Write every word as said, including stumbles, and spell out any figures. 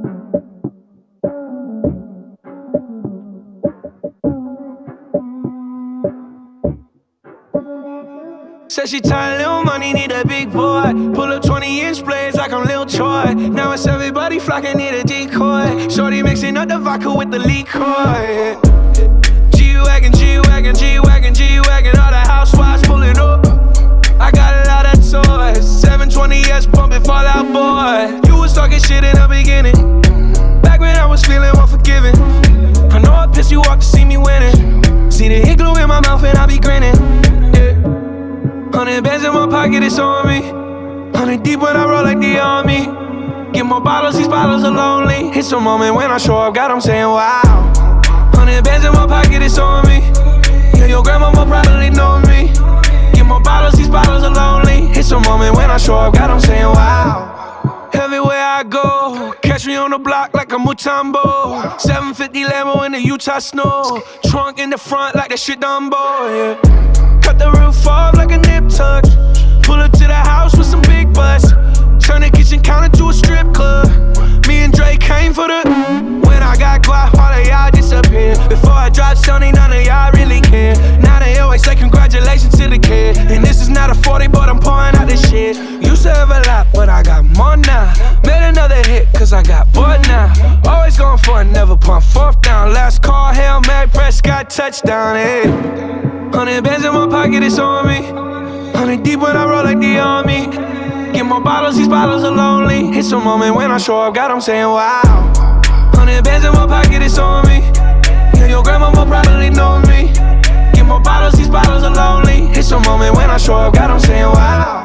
Said she tired, little money, need a big boy. Pull up twenty inch blades like I'm Lil Troy. Now it's everybody flocking, need a decoy. Shorty mixing up the vodka with the liquor. G-Wagon, G-Wagon, G-Wagon, G-Wagon. All the housewives pulling up. I got a lot of toys. seven twenty S pumping Fall Out Boy. You was talking shit in the beginning, back when I was feeling unforgiving. I know I pissed you off to see me winning. See the hit glue in my mouth and I be grinning. Hundred bands in my pocket, it's on me. Hundred deep when I roll like the army. Get more bottles, these bottles are lonely. It's a moment when I show up, God, I'm saying wow. Hundred bands in my pocket, it's on me. Yeah, your grandma will probably know me. Get more bottles, these bottles are lonely. It's a moment when I show up, God, I'm saying wow. Everywhere I go, catch me on the block like a Mutombo. seven fifty Lambo in the Utah snow. Trunk in the front like that shit Dumbo, yeah. Cut the roof off like a nip tuck. Pull up to the house with some big butts. Turn the kitchen counter to a strip club. Me and Drake came for the. When I got guap, all of y'all disappear. Before I dropped Sony, none of y'all really care. Now they always say congratulations to the kid. And this is not a forty, but I'm pouring out this shit. Used to have a lot, but I got more now. Made another hit, cause I got bored now. Always going for it, never pump fourth down. Last call, Hail Mary, Prescott, touchdown, hey. Hundred bands in my pocket, it's on me. Hundred deep when I roll like the army. Get more bottles, these bottles are lonely. It's a moment when I show up, God, I'm saying wow. Hundred bands in my pocket, it's on me. Yeah, your grandma will probably know me. Get more bottles, these bottles are lonely. It's a moment when I show up, God, I'm saying wow.